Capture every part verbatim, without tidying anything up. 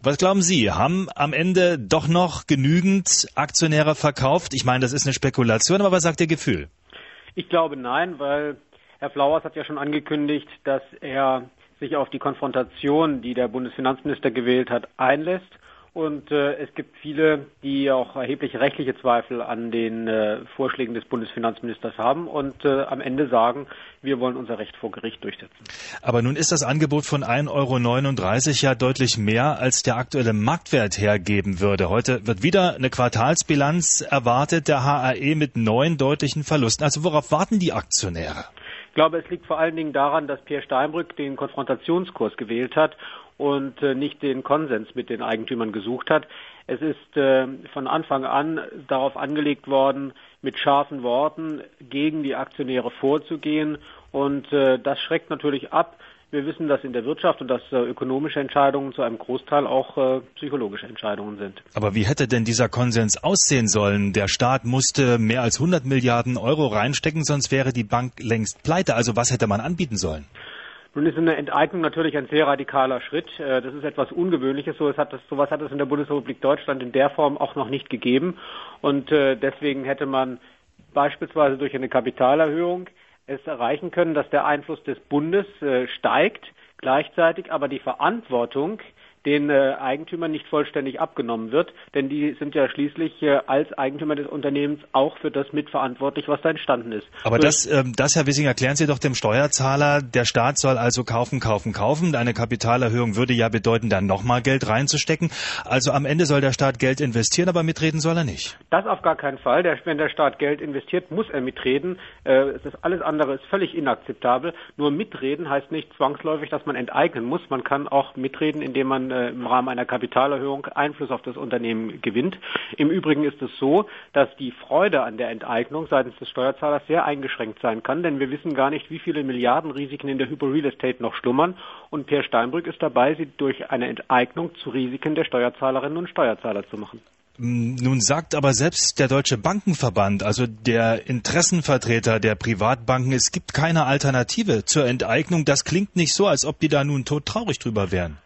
Was glauben Sie, haben am Ende doch noch genügend Aktionäre verkauft? Ich meine, das ist eine Spekulation, aber was sagt Ihr Gefühl? Ich glaube nein, weil Herr Flauers hat ja schon angekündigt, dass er sich auf die Konfrontation, die der Bundesfinanzminister gewählt hat, einlässt. Und äh, es gibt viele, die auch erhebliche rechtliche Zweifel an den äh, Vorschlägen des Bundesfinanzministers haben und äh, am Ende sagen, wir wollen unser Recht vor Gericht durchsetzen. Aber nun ist das Angebot von ein Euro neununddreißig ja deutlich mehr, als der aktuelle Marktwert hergeben würde. Heute wird wieder eine Quartalsbilanz erwartet, der H R E mit neun deutlichen Verlusten. Also worauf warten die Aktionäre? Ich glaube, es liegt vor allen Dingen daran, dass Peer Steinbrück den Konfrontationskurs gewählt hat und äh, nicht den Konsens mit den Eigentümern gesucht hat. Es ist äh, von Anfang an darauf angelegt worden, mit scharfen Worten gegen die Aktionäre vorzugehen und äh, das schreckt natürlich ab. Wir wissen, dass in der Wirtschaft und dass äh, ökonomische Entscheidungen zu einem Großteil auch äh, psychologische Entscheidungen sind. Aber wie hätte denn dieser Konsens aussehen sollen? Der Staat musste mehr als hundert Milliarden Euro reinstecken, sonst wäre die Bank längst pleite. Also was hätte man anbieten sollen? Nun ist eine Enteignung natürlich ein sehr radikaler Schritt. Das ist etwas Ungewöhnliches. So etwas hat es in der Bundesrepublik Deutschland in der Form auch noch nicht gegeben. Und deswegen hätte man beispielsweise durch eine Kapitalerhöhung es erreichen können, dass der Einfluss des Bundes steigt, gleichzeitig aber die Verantwortung den äh, Eigentümern nicht vollständig abgenommen wird, denn die sind ja schließlich äh, als Eigentümer des Unternehmens auch für das mitverantwortlich, was da entstanden ist. Aber das, ähm, das, Herr Wissing, erklären Sie doch dem Steuerzahler, der Staat soll also kaufen, kaufen, kaufen. Eine Kapitalerhöhung würde ja bedeuten, dann nochmal Geld reinzustecken. Also am Ende soll der Staat Geld investieren, aber mitreden soll er nicht. Das auf gar keinen Fall. Der, wenn der Staat Geld investiert, muss er mitreden. Äh, das alles andere ist völlig inakzeptabel. Nur mitreden heißt nicht zwangsläufig, dass man enteignen muss. Man kann auch mitreden, indem man im Rahmen einer Kapitalerhöhung Einfluss auf das Unternehmen gewinnt. Im Übrigen ist es so, dass die Freude an der Enteignung seitens des Steuerzahlers sehr eingeschränkt sein kann, denn wir wissen gar nicht, wie viele Milliarden Risiken in der Hypo Real Estate noch schlummern und Peer Steinbrück ist dabei, sie durch eine Enteignung zu Risiken der Steuerzahlerinnen und Steuerzahler zu machen. Nun sagt aber selbst der Deutsche Bankenverband, also der Interessenvertreter der Privatbanken, es gibt keine Alternative zur Enteignung. Das klingt nicht so, als ob die da nun todtraurig drüber wären.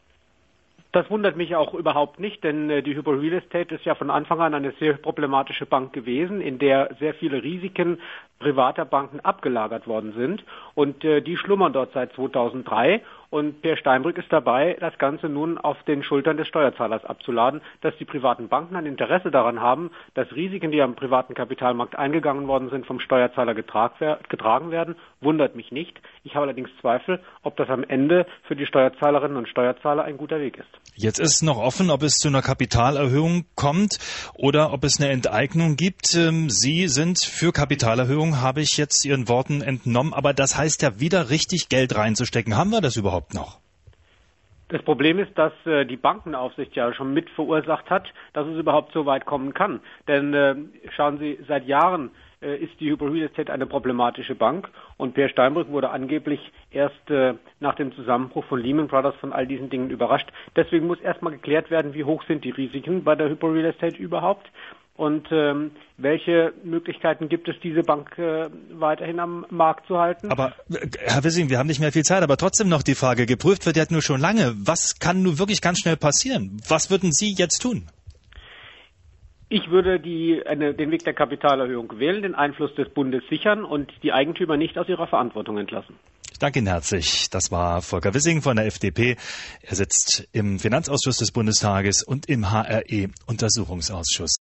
Das wundert mich auch überhaupt nicht, denn die Hypo Real Estate ist ja von Anfang an eine sehr problematische Bank gewesen, in der sehr viele Risiken privater Banken abgelagert worden sind und äh, die schlummern dort seit zweitausenddrei und Peer Steinbrück ist dabei, das Ganze nun auf den Schultern des Steuerzahlers abzuladen, dass die privaten Banken ein Interesse daran haben, dass Risiken, die am privaten Kapitalmarkt eingegangen worden sind, vom Steuerzahler getragen werden, wundert mich nicht. Ich habe allerdings Zweifel, ob das am Ende für die Steuerzahlerinnen und Steuerzahler ein guter Weg ist. Jetzt ist noch offen, ob es zu einer Kapitalerhöhung kommt oder ob es eine Enteignung gibt. Sie sind für Kapitalerhöhung, habe ich jetzt Ihren Worten entnommen, aber das heißt ja wieder richtig Geld reinzustecken. Haben wir das überhaupt noch? Das Problem ist, dass äh, die Bankenaufsicht ja schon mit verursacht hat, dass es überhaupt so weit kommen kann. Denn äh, schauen Sie, seit Jahren äh, ist die Hypo Real Estate eine problematische Bank und Peer Steinbrück wurde angeblich erst äh, nach dem Zusammenbruch von Lehman Brothers von all diesen Dingen überrascht. Deswegen muss erstmal geklärt werden, wie hoch sind die Risiken bei der Hypo Real Estate überhaupt. Und ähm, welche Möglichkeiten gibt es, diese Bank äh, weiterhin am Markt zu halten? Aber, Herr Wissing, wir haben nicht mehr viel Zeit, aber trotzdem noch die Frage, geprüft wird ja nur schon lange. Was kann nun wirklich ganz schnell passieren? Was würden Sie jetzt tun? Ich würde die, eine, den Weg der Kapitalerhöhung wählen, den Einfluss des Bundes sichern und die Eigentümer nicht aus ihrer Verantwortung entlassen. Ich danke Ihnen herzlich. Das war Volker Wissing von der F D P. Er sitzt im Finanzausschuss des Bundestages und im H R E-Untersuchungsausschuss.